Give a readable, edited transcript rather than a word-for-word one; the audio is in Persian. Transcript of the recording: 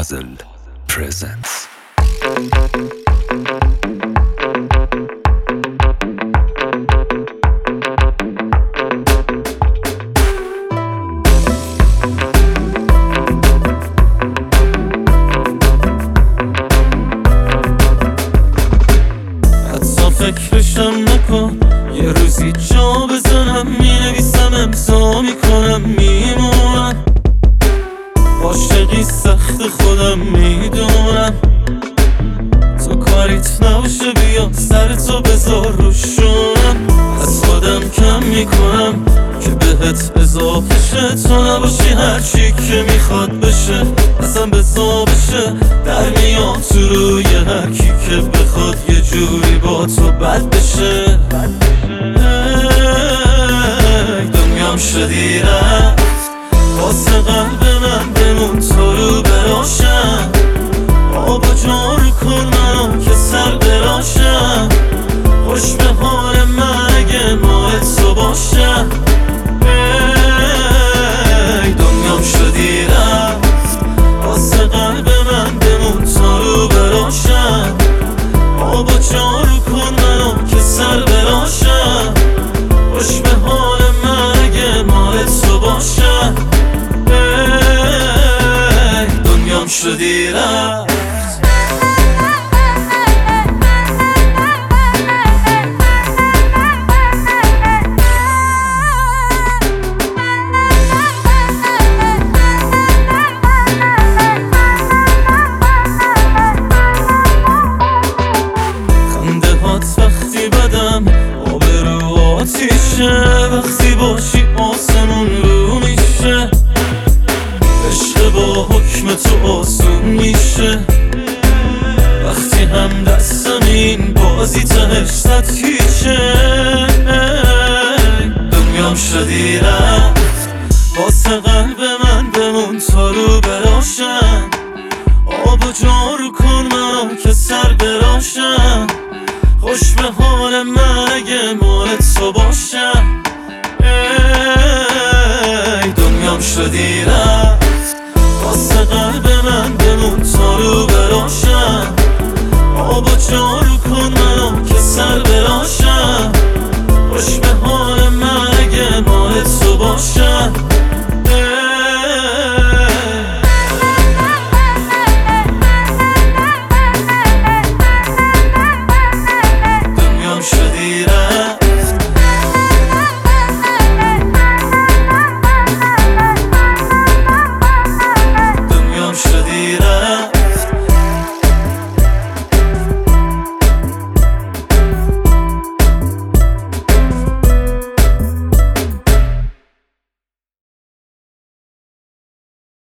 Puzzle presents. حتی فکرشم نکن، یه روزی جا بزنم، مینویسم امضا میکنم میمونم. عاشقی سخت خودم میدونم، تو کاریت نباشه بیا سرتو بذار روشونم. از خودم کم میکنم که بهت اضافه شه، تو نباشی هرچی که میخواد بشه اصلا بزا بشه. در میام تو روی هرکی که بخواد یه جوری با تو بد بشه. دنیام شدی رفت واسه قلب من، بمون تو رو براشم. آبا جارو کن منو که سر براشم. خوش به حال من اگه مال تو باشم. دنیام شدی رفت واسه قلب من، بمون تو رو براشم. آبا جارو کن منو که سر براشم. خوش به حال من اگه مال تو باشم. دنیام شدی رفت. خنده هات وقتی بدم آبرو آتیشه، وقتی باشی آسمون رو میشه. عشق با حکم تو آسون میشه، وقتی هم دستم این بازی تهش صد کیشه. دنیام شدی رفت واسه قلب من، بمون تو رو براشم. آب و جارو کن منو که سر براشم. خوش به حال من اگه مال تو باشم. دنیام شدی رفت